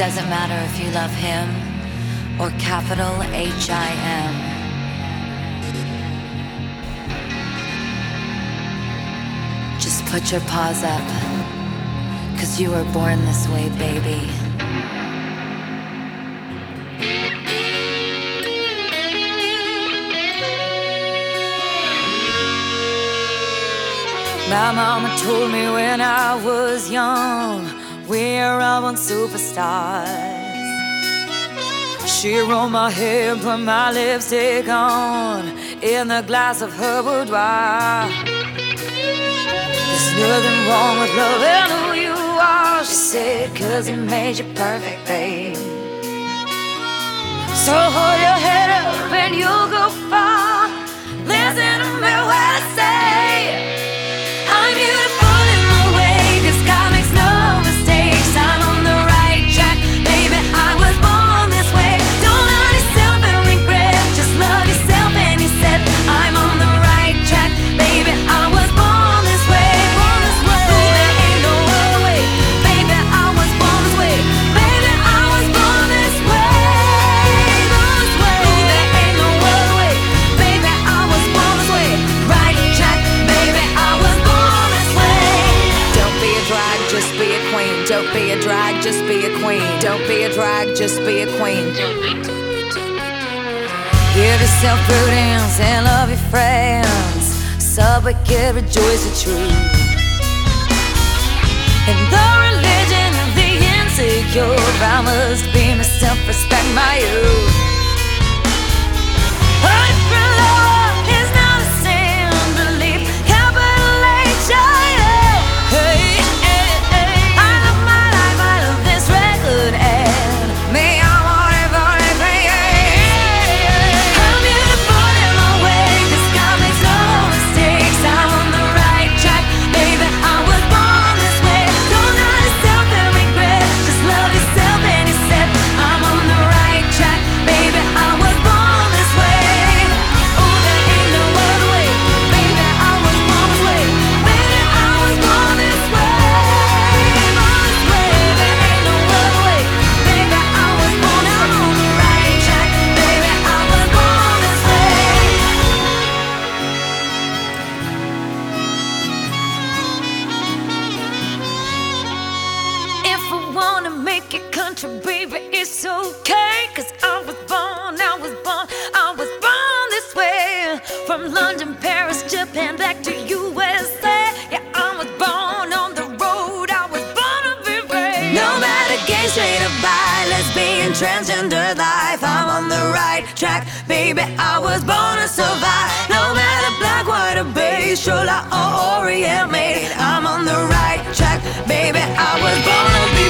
Doesn't matter if you love him or capital H-I-M. Just put your paws up, 'cause you were born this way, baby. My mama told me when I was young, we're all on superstars. She rolled my hair, put my lipstick on in the glass of her boudoir. There's nothing wrong with loving who you are, she said, 'cause it made you perfect, babe. So hold your head up and you'll go far. Listen to me when I say I'm beautiful in my way, 'cause God makes no mistakes. I'm on the right track, baby, I was born this way. Don't hurt yourself and regret, just love yourself. And he said, I'm on the right track, baby, I was born this way. Born this way. Ooh, there ain't no other way, baby, I was born this way. Baby, I was born this way. Born this way. Ooh, there ain't no other way, baby, I was born this way. Right track, baby, I was born this way. Don't be a drag, just be a queen. Don't be a drag, just be a queen. Don't be a drag, just be a queen. Give yourself prudence and love your friends. Subway rejoice the truth. In the religion of the insecure, I must be myself, respect my youth. Honey for love is not a sin, believe capital H-I-M. Hey, hey, hey. I love my life, I love this record, and me, I want it for it, yeah. I'm beautiful in my way, 'cause God makes no mistakes. I'm on the right track, baby, I was born this way. Don't hurt yourself and regret, just love yourself. And he said, I'm on the right track, baby, I was born this way. Ooh, there ain't no other way, baby, I was born this way. Baby, I was born this way. Born this way, there ain't no other way, baby, I was born. I'm on the right track, baby, I was born this way. If I wanna make it country, baby, it's okay. 'Cause I was born this way. From London, Paris, Japan, back to USA. Yeah, I was born on the road, I was born to be brave. No matter gay, straight or bi, lesbian, transgender life, I'm on the right track, baby, I was born to survive. No matter black, white or beige, Chola or Orient maid, I'm on the right track, baby, I was born to be